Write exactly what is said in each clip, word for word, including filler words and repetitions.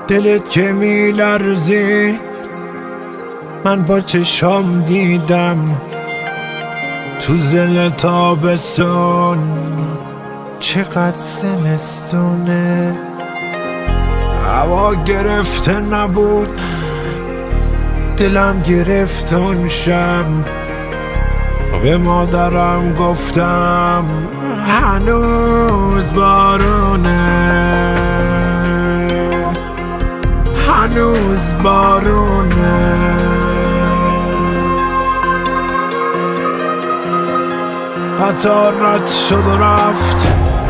دلت که میلرزی من با چشام دیدم تو زل تابستون چقدر زمستونه. هوا گرفته نبود دلم گرفت اون شب، به مادرم گفتم هنوز بارونه، هنوز بارونه. قطار رد شد و رفت،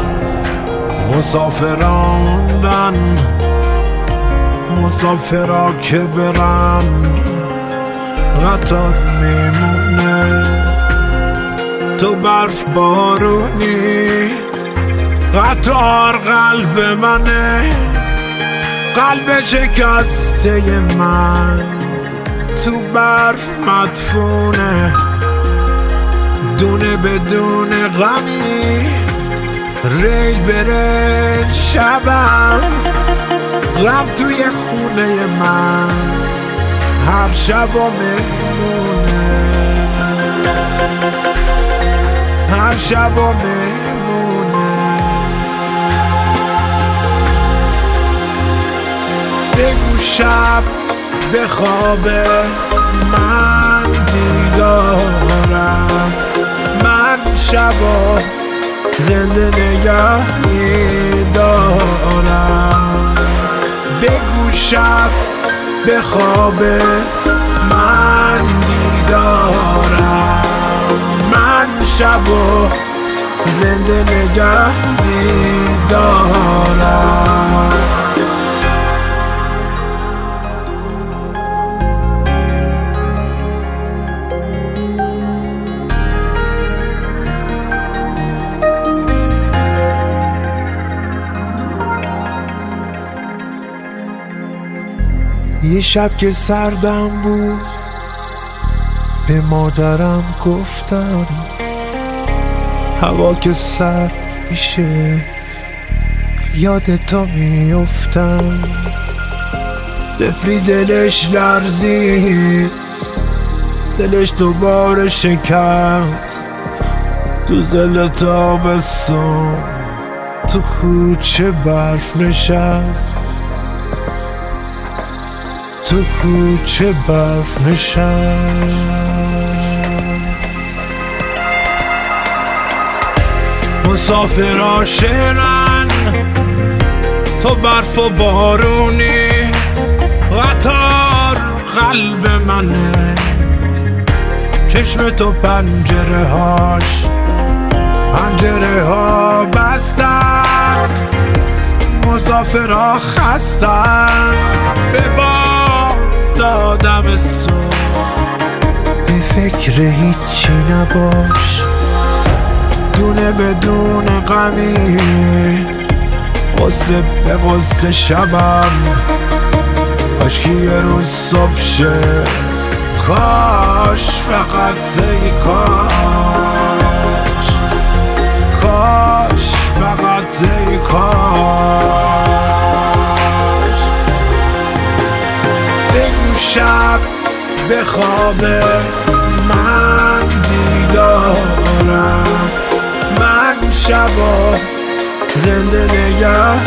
مسافراندن مسافرا که برن قطار میمونه. تو برف بارونی قطار قلب منه، قلب شکسته من تو برف مدفونه. دونه بدون غمی ریل بره شبم، غم توی خونه من هر شب و میمونه، هر شب و میمونه. بگو شب به خوابه من بیدارم، من شبا زنده نگه میدارم. بگو شب به خوابه من بیدارم، من شبا زنده نگه میدارم. یه شب که سردم بود به مادرم گفتم هوا که سرد میشه یاد تو میافتم. طفلی دلش لرزید، دلش دوباره شکست تو زل تابستون تو کوچه برف نشست، تو کوچه برف نشست. مسافرها شعرن تو برف و بارونی، قطار قلب منه چشم تو پنجره هاش پنجره ها بستن. مسافرها خستن به باد دادم صبح، به فکر هیچی نباش دونه بدون غمی، قصه به قصه شبم کاش که یه روز صبح شه، کاش فقط ای کاش، کاش فقط ای کاش. بگو شب به خوابه من بیدارم، من شبا زنده نگه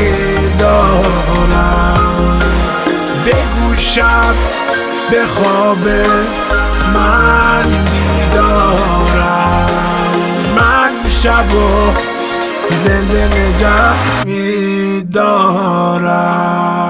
میدارم. بگو شب به خوابه من بیدارم، من شبا زنده نگه میدارم.